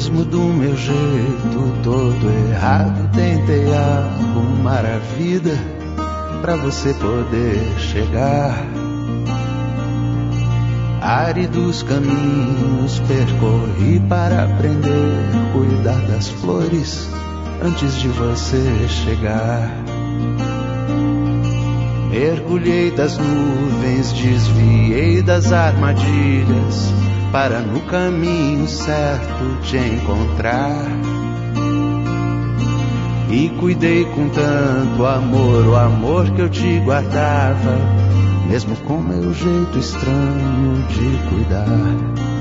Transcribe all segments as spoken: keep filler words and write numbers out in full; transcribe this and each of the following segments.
mesmo do meu jeito todo errado, tentei arrumar a vida pra você poder chegar. Áridos caminhos percorri para aprender a cuidar das flores antes de você chegar. Mergulhei das nuvens, desviei das armadilhas para no caminho certo te encontrar. E cuidei com tanto amor, o amor que eu te guardava, mesmo com meu jeito estranho de cuidar.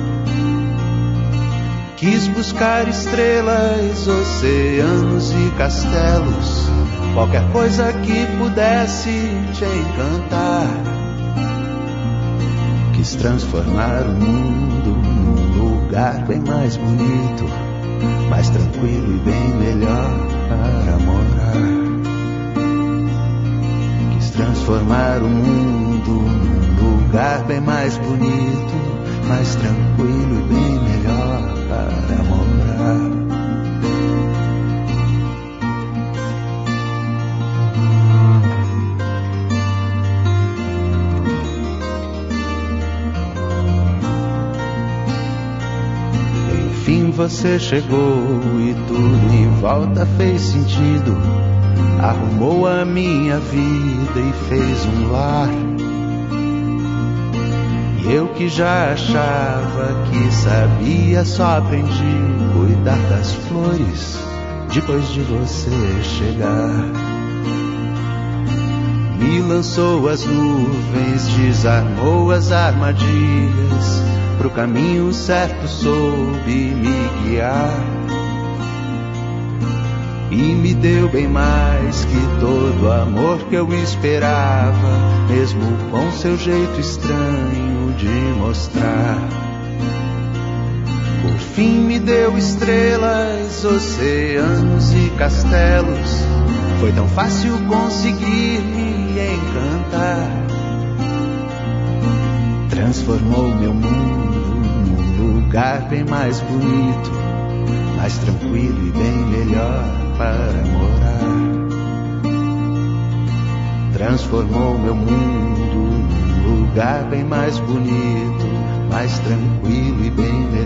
Quis buscar estrelas, oceanos e castelos, qualquer coisa que pudesse te encantar. Quis transformar o mundo num lugar bem mais bonito, mais tranquilo e bem melhor para morar. Quis transformar o mundo num lugar bem mais bonito, mais tranquilo e bem melhor para morar. Você chegou e tudo em volta fez sentido, arrumou a minha vida e fez um lar. E eu que já achava que sabia, só aprendi a cuidar das flores depois de você chegar. Me lançou as nuvens, desarmou as armadilhas, pro caminho certo soube me guiar. E me deu bem mais que todo o amor que eu esperava, mesmo com seu jeito estranho de mostrar. Por fim me deu estrelas, oceanos e castelos, foi tão fácil conseguir me encantar. Transformou meu mundo num lugar bem mais bonito, mais tranquilo e bem melhor para morar. Transformou meu mundo num lugar bem mais bonito, mais tranquilo e bem melhor